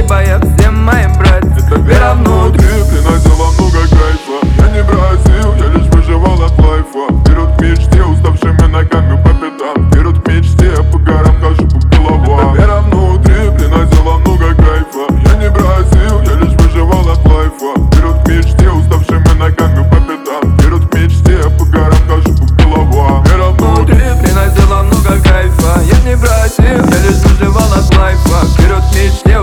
спасибо я всем моим братьям. Вера внутри приносила много кайфа. Я не бросил, я лишь выживал от лайфа. Вперед к мечте, уставшими ногами по пятам. Вперед к мечте, по горам хожу по головам. Вера внутри приносила много кайфа. Я не бросил, я лишь выживал от лайфа. Вперед к мечте, уставшими ногами по пятам. Вперед к мечте, по горам хожу по головам. Вера внутри приносила много кайфа. Я не бросил, я лишь выживал от лайфа. Вперед к мечте,